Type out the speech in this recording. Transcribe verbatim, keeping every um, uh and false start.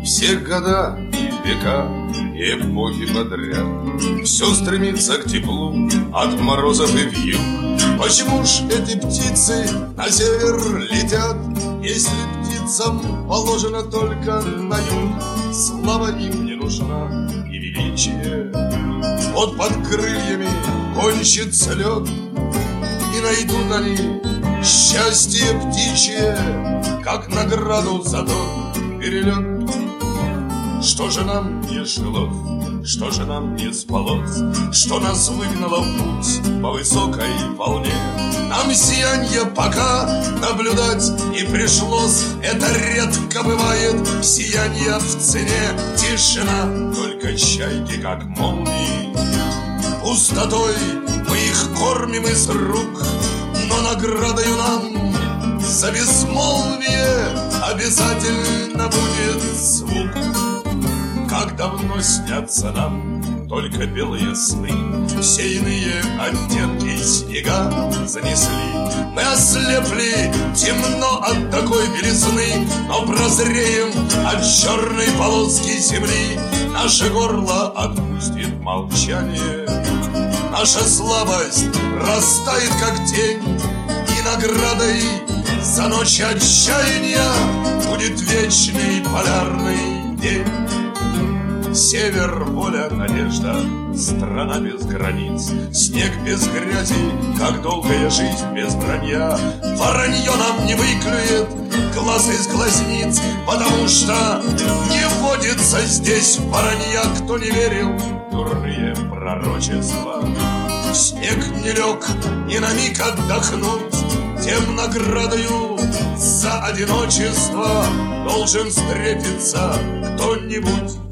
Все года и века, и эпохи подряд все стремится к теплу от морозов и вьюг. Почему ж эти птицы на север летят, если птицам положено только на юг? Слава им не нужна и величие, вот под крыльями кончится лед, и найдут они счастье птичье, как награду за тот перелет. Что же нам не жилось, что же нам не спалось, что нас выгнало в путь по высокой волне? Нам сиянье пока наблюдать не пришлось, это редко бывает, сиянье в цене. Тишина, только чайки, как молнии, пустотой мы их кормим из рук, но наградою нам за безмолвие обязательно будет звук. Как давно снятся нам только белые сны, все иные оттенки снега занесли. Мы ослепли, темно от такой белизны, но прозреем от черной полоски земли. Наше горло отпустит молчание, наша слабость растает, как тень, и наградой за ночь отчаяния будет вечный полярный день. Север, воля, надежда, страна без границ, снег без грязи, как долгая жизнь без вранья. Воронье нам не выклюет глаз из глазниц, потому что не водится здесь воронья. Кто не верил в дурные пророчества, снег не лег ни на миг отдохнуть, тем наградою за одиночество должен встретиться кто-нибудь.